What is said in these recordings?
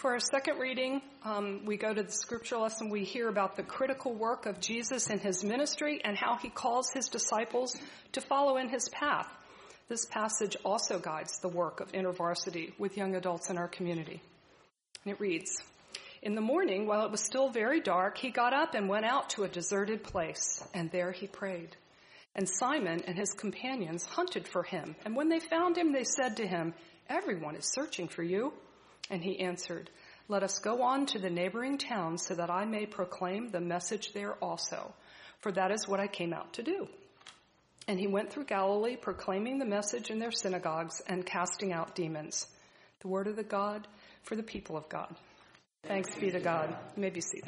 For our second reading, we go to the scripture lesson. We hear about the critical work of Jesus in his ministry and how he calls his disciples to follow in his path. This passage also guides the work of InterVarsity with young adults in our community. And it reads, "In the morning, while it was still very dark, he got up and went out to a deserted place, and there he prayed. And Simon and his companions hunted for him, and when they found him, they said to him, 'Everyone is searching for you.' And he answered, 'Let us go on to the neighboring towns so that I may proclaim the message there also, for that is what I came out to do.' And he went through Galilee, proclaiming the message in their synagogues and casting out demons." The word of the God for the people of God. Thanks be to God. You may be seated.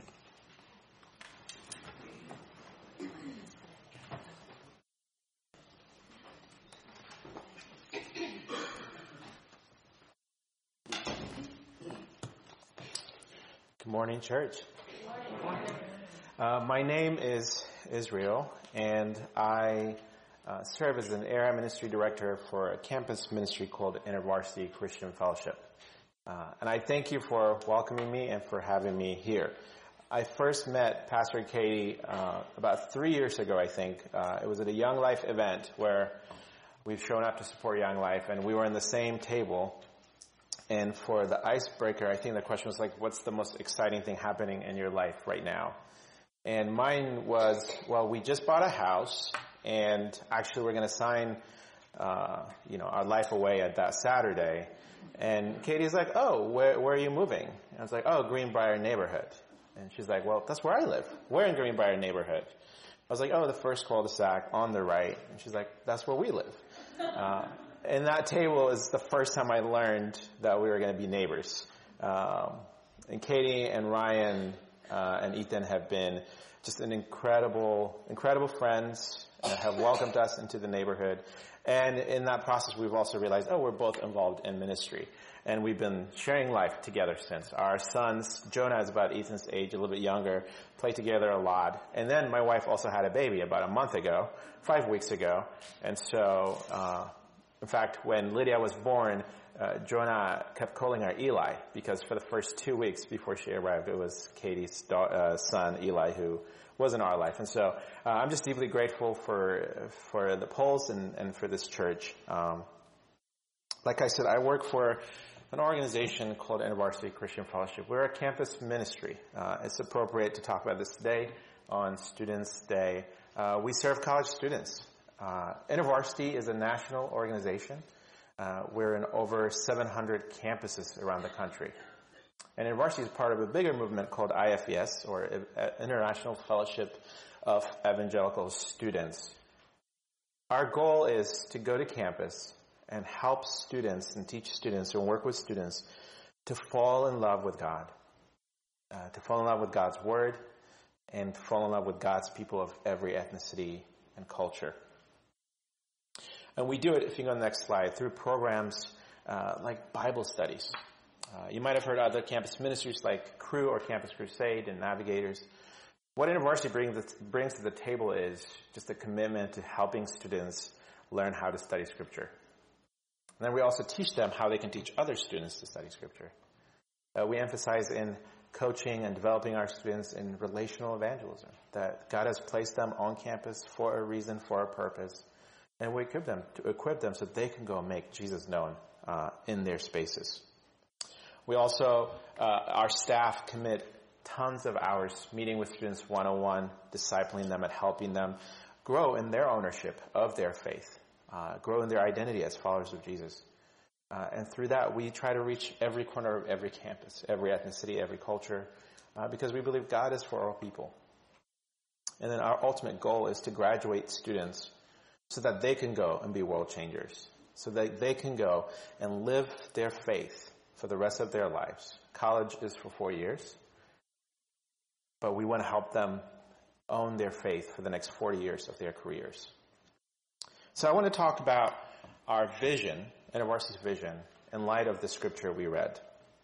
Good morning, church. Good morning. My name is Israel, and I serve as an area ministry director for a campus ministry called InterVarsity Christian Fellowship. And I thank you for welcoming me and for having me here. I first met Pastor Katie about 3 years ago, I think. It was at a Young Life event where we've shown up to support Young Life, and we were in the same table. And for the icebreaker, I think the question was like, what's the most exciting thing happening in your life right now? And mine was, well, we just bought a house, and actually we're going to sign, our life away at that Saturday. And Katie's like, oh, where are you moving? And I was like, oh, Greenbrier neighborhood. And she's like, well, that's where I live. We're in Greenbrier neighborhood. I was like, oh, the first cul-de-sac on the right. And she's like, that's where we live. And that table is the first time I learned that we were going to be neighbors. And Katie and Ryan and Ethan have been just an incredible friends, have welcomed us into the neighborhood. And in that process, we've also realized, we're both involved in ministry. And we've been sharing life together since. Our sons, Jonah is about Ethan's age, a little bit younger, play together a lot. And then my wife also had a baby about a month ago, 5 weeks ago. And so, in fact, when Lydia was born, Jonah kept calling her Eli, because for the first 2 weeks before she arrived, it was Katie's son, Eli, who was in our life. And so I'm just deeply grateful for the polls and for this church. Like I said, I work for an organization called InterVarsity Christian Fellowship. We're a campus ministry. It's appropriate to talk about this today on Students' Day. We serve college students. InterVarsity is a national organization. We're in over 700 campuses around the country. And InterVarsity is part of a bigger movement called IFES, or International Fellowship of Evangelical Students. Our goal is to go to campus and help students and teach students and work with students to fall in love with God, to fall in love with God's Word, and to fall in love with God's people of every ethnicity and culture. And we do it, if you go to the next slide, through programs like Bible studies. You might have heard other campus ministries like Cru or Campus Crusade and Navigators. What InterVarsity brings to the table is just a commitment to helping students learn how to study Scripture. And then we also teach them how they can teach other students to study Scripture. We emphasize in coaching and developing our students in relational evangelism, that God has placed them on campus for a reason, for a purpose. And we equip them so they can go and make Jesus known in their spaces. We also, our staff commit tons of hours meeting with students one-on-one, discipling them and helping them grow in their ownership of their faith, grow in their identity as followers of Jesus. And through that, we try to reach every corner of every campus, every ethnicity, every culture, because we believe God is for all people. And then our ultimate goal is to graduate students so that they can go and be world changers, so that they can go and live their faith for the rest of their lives. College is for 4 years, but we want to help them own their faith for the next 40 years of their careers. So I want to talk about our vision, InterVarsity's vision, in light of the scripture we read.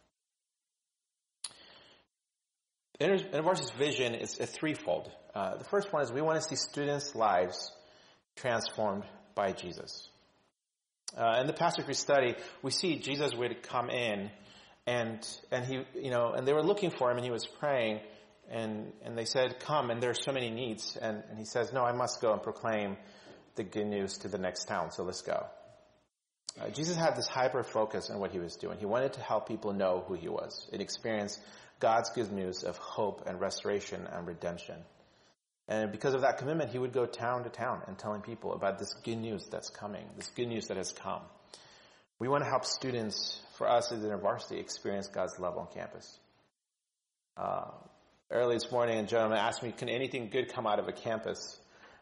InterVarsity's vision is a threefold. The first one is we want to see students' lives transformed by Jesus. In the passage we study, we see Jesus would come in And he, and they were looking for him, and he was praying, and they said, come, and there are so many needs. And he says, no, I must go and proclaim the good news to the next town, so let's go. Jesus had this hyper focus on what he was doing. He wanted to help people know who he was and experience God's good news of hope and restoration and redemption. And because of that commitment, he would go town to town and telling people about this good news that's coming, this good news that has come. We want to help students, for us as InterVarsity, experience God's love on campus. Early this morning, a gentleman asked me, can anything good come out of a campus?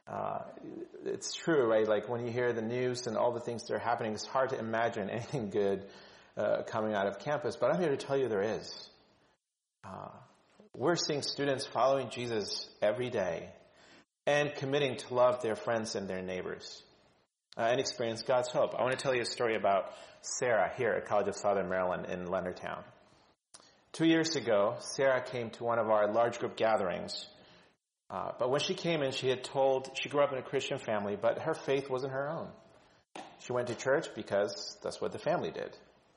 It's true, right? Like when you hear the news and all the things that are happening, it's hard to imagine anything good coming out of campus. But I'm here to tell you there is. We're seeing students following Jesus every day and committing to love their friends and their neighbors and experience God's hope. I want to tell you a story about Sarah here at College of Southern Maryland in Leonardtown. 2 years ago, Sarah came to one of our large group gatherings. But when she came in, she grew up in a Christian family, but her faith wasn't her own. She went to church because that's what the family did.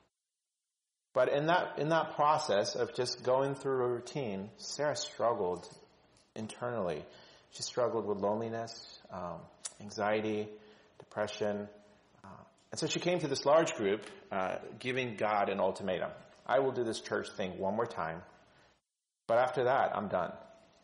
But in that process of just going through a routine, Sarah struggled internally. She struggled with loneliness, anxiety, depression. And so she came to this large group, giving God an ultimatum. I will do this church thing one more time, but after that, I'm done.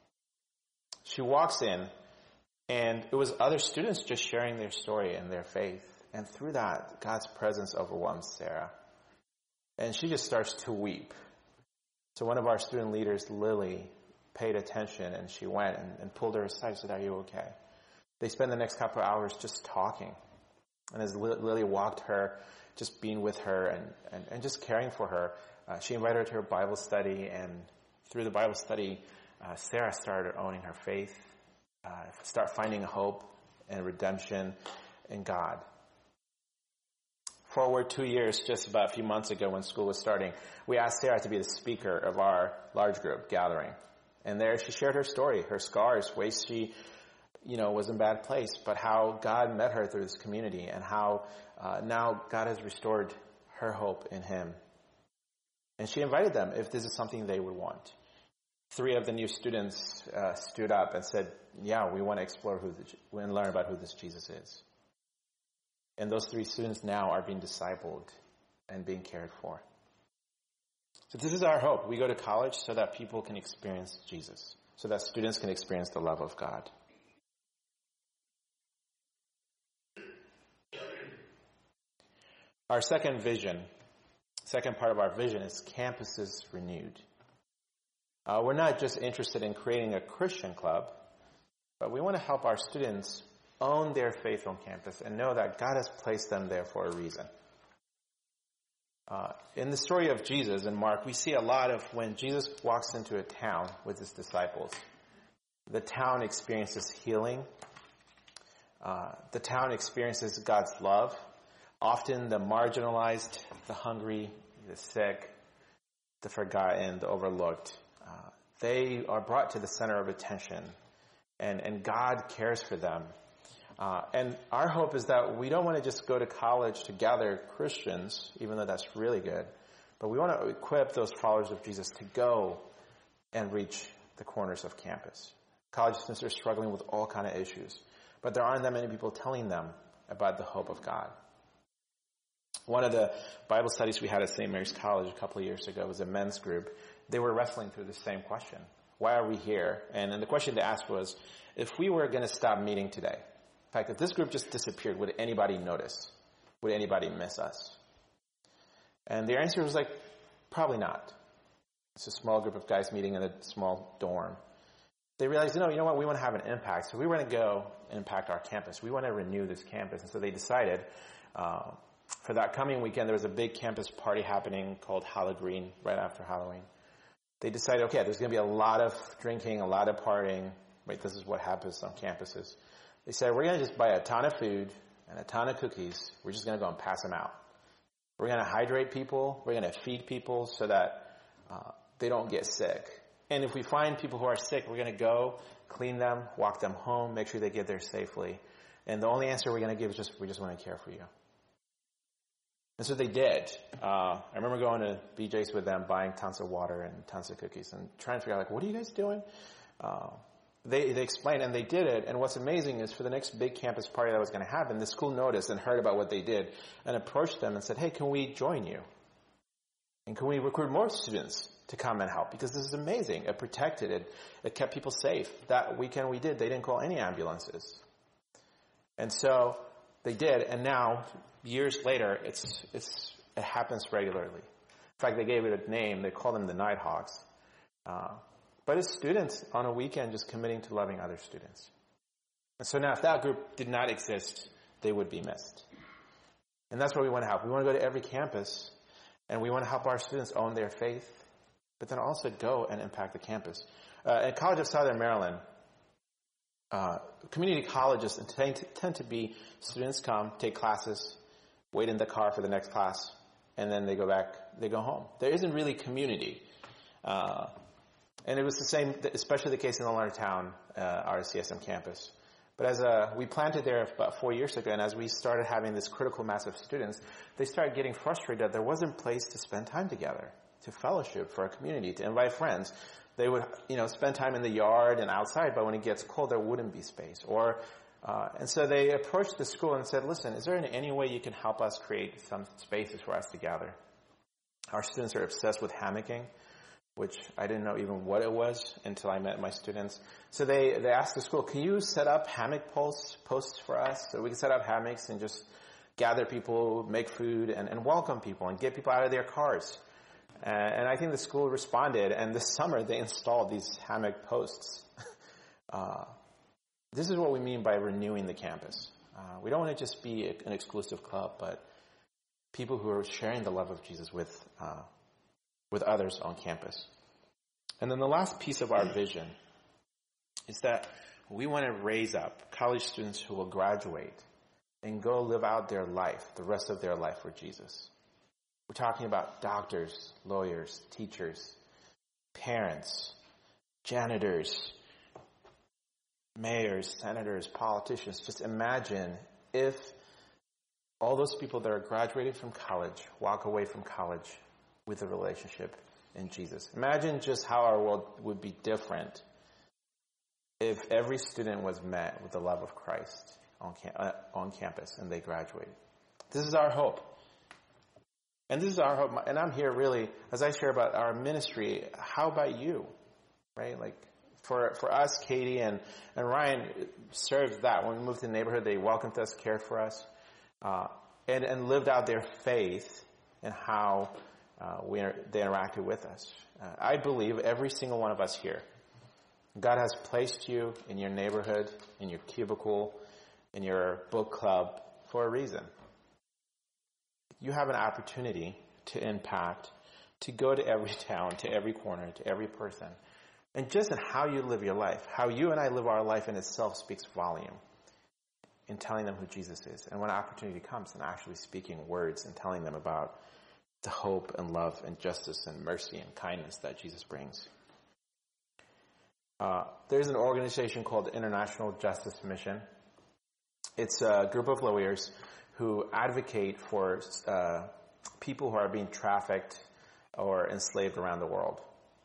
She walks in, and it was other students just sharing their story and their faith. And through that, God's presence overwhelms Sarah. And she just starts to weep. So one of our student leaders, Lily, paid attention, and she went and pulled her aside and said, are you okay? They spent the next couple of hours just talking. And as Lily walked her, just being with her and just caring for her, she invited her to her Bible study. And through the Bible study, Sarah started owning her faith, start finding hope and redemption in God. Forward 2 years, just about a few months ago when school was starting, we asked Sarah to be the speaker of our large group gathering. And there she shared her story, her scars, ways she, was in a bad place, but how God met her through this community and how now God has restored her hope in him. And she invited them if this is something they would want. 3 of the new students stood up and said, yeah, we want to explore and learn about who this Jesus is. And those 3 students now are being discipled and being cared for. So this is our hope. We go to college so that people can experience Jesus, so that students can experience the love of God. Our second part of our vision is campuses renewed. We're not just interested in creating a Christian club, but we want to help our students own their faith on campus and know that God has placed them there for a reason. In the story of Jesus in Mark, we see a lot of when Jesus walks into a town with his disciples. The town experiences healing. The town experiences God's love. Often the marginalized, the hungry, the sick, the forgotten, the overlooked, they are brought to the center of attention, and God cares for them. And our hope is that we don't want to just go to college to gather Christians, even though that's really good, but we want to equip those followers of Jesus to go and reach the corners of campus. College students are struggling with all kinds of issues, but there aren't that many people telling them about the hope of God. One of the Bible studies we had at St. Mary's College a couple of years ago was a men's group. They were wrestling through the same question. Why are we here? And then the question they asked was, if we were going to stop meeting today, in fact, if this group just disappeared, would anybody notice? Would anybody miss us? And the answer was probably not. It's a small group of guys meeting in a small dorm. They realized, you know what, we want to have an impact. So we want to go and impact our campus. We want to renew this campus. And so they decided, for that coming weekend, there was a big campus party happening called Halloween right after Halloween. They decided, okay, there's going to be a lot of drinking, a lot of partying. Right, this is what happens on campuses. They said, we're going to just buy a ton of food and a ton of cookies. We're just going to go and pass them out. We're going to hydrate people. We're going to feed people so that they don't get sick. And if we find people who are sick, we're going to go, clean them, walk them home, make sure they get there safely. And the only answer we're going to give is we just want to care for you. And so they did. I remember going to BJ's with them, buying tons of water and tons of cookies, and trying to figure out, like, what are you guys doing? They explained, and they did it. And what's amazing is for the next big campus party that was going to happen, the school noticed and heard about what they did and approached them and said, hey, can we join you? And can we recruit more students to come and help? Because this is amazing. It protected it. It kept people safe. That weekend we did. They didn't call any ambulances. And so they did. And now, years later, it happens regularly. In fact, they gave it a name. They call them the Nighthawks. But it's students on a weekend just committing to loving other students. And so now if that group did not exist, they would be missed. And that's what we want to help. We want to go to every campus, and we want to help our students own their faith, but then also go and impact the campus. At College of Southern Maryland, community colleges tend to be students come, take classes, wait in the car for the next class, and then they go home. There isn't really community. And it was the same, especially the case in the Leonardtown RCSM campus. But as we planted there about 4 years ago, and as we started having this critical mass of students, they started getting frustrated that there wasn't a place to spend time together, to fellowship for a community, to invite friends. They would, spend time in the yard and outside, but when it gets cold, there wouldn't be space. And so they approached the school and said, listen, is there any way you can help us create some spaces for us to gather? Our students are obsessed with hammocking, which I didn't know even what it was until I met my students. So they asked the school, can you set up hammock posts for us so we can set up hammocks and just gather people, make food, and welcome people and get people out of their cars? And I think the school responded, and this summer they installed these hammock posts. This is what we mean by renewing the campus. We don't want to just be an exclusive club, but people who are sharing the love of Jesus with others on campus. And then the last piece of our vision is that we want to raise up college students who will graduate and go live out their life, the rest of their life for Jesus. We're talking about doctors, lawyers, teachers, parents, janitors, mayors, senators, politicians. Just imagine if all those people that are graduating from college walk away from college with a relationship in Jesus. Imagine just how our world would be different if every student was met with the love of Christ on campus and they graduated. This is our hope. And this is our hope. And I'm here really, as I share about our ministry, how about you? Right? Like, for us, Katie and Ryan served that. When we moved to the neighborhood, they welcomed us, cared for us, and lived out their faith in how they interacted with us. I believe every single one of us here, God has placed you in your neighborhood, in your cubicle, in your book club for a reason. You have an opportunity to impact, to go to every town, to every corner, to every person. And just in how you live your life, how you and I live our life in itself speaks volume in telling them who Jesus is. And when opportunity comes, and actually speaking words and telling them about the hope and love and justice and mercy and kindness that Jesus brings. There's an organization called the International Justice Mission. It's a group of lawyers who advocate for people who are being trafficked or enslaved around the world.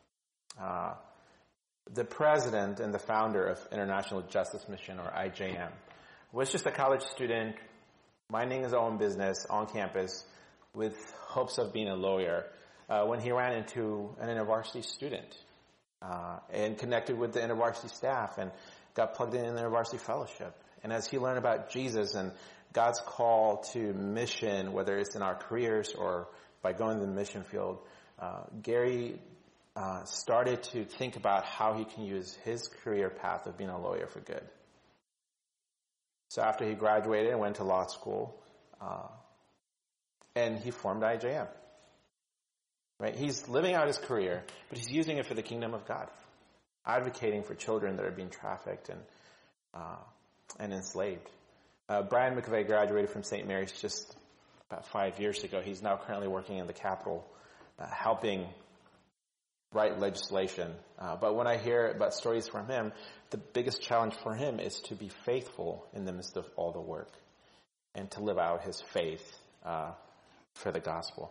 The president and the founder of International Justice Mission, or IJM, was just a college student minding his own business on campus with hopes of being a lawyer when he ran into an InterVarsity student and connected with the InterVarsity staff and got plugged in the InterVarsity fellowship. And as he learned about Jesus and God's call to mission, whether it's in our careers or by going to the mission field, Gary started to think about how he can use his career path of being a lawyer for good. So after he graduated and went to law school, and he formed IJM. Right? He's living out his career, but he's using it for the kingdom of God, advocating for children that are being trafficked and enslaved. Brian McVeigh graduated from St. Mary's just about 5 years ago. He's now currently working in the Capitol, helping write legislation. But when I hear about stories from him, the biggest challenge for him is to be faithful in the midst of all the work and to live out his faith for the gospel.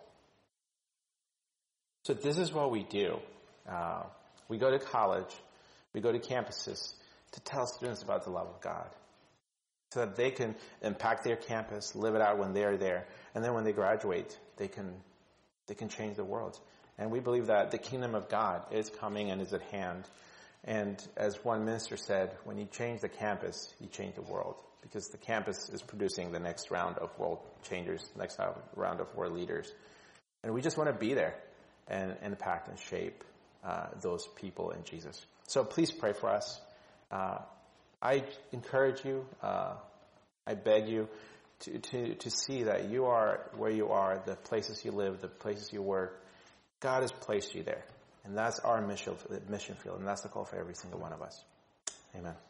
So this is what we do. We go to college, we go to campuses to tell students about the love of God, so that they can impact their campus, live it out when they're there, and then when they graduate, they can change the world. And we believe that the kingdom of God is coming and is at hand. And as one minister said, when you change the campus, you change the world, because the campus is producing the next round of world changers, next round of world leaders. And we just want to be there and impact and shape those people in Jesus. So please pray for us. I encourage you, I beg you to see that you are where you are, the places you live, the places you work. God has placed you there. And that's our mission field, and that's the call for every single one of us. Amen.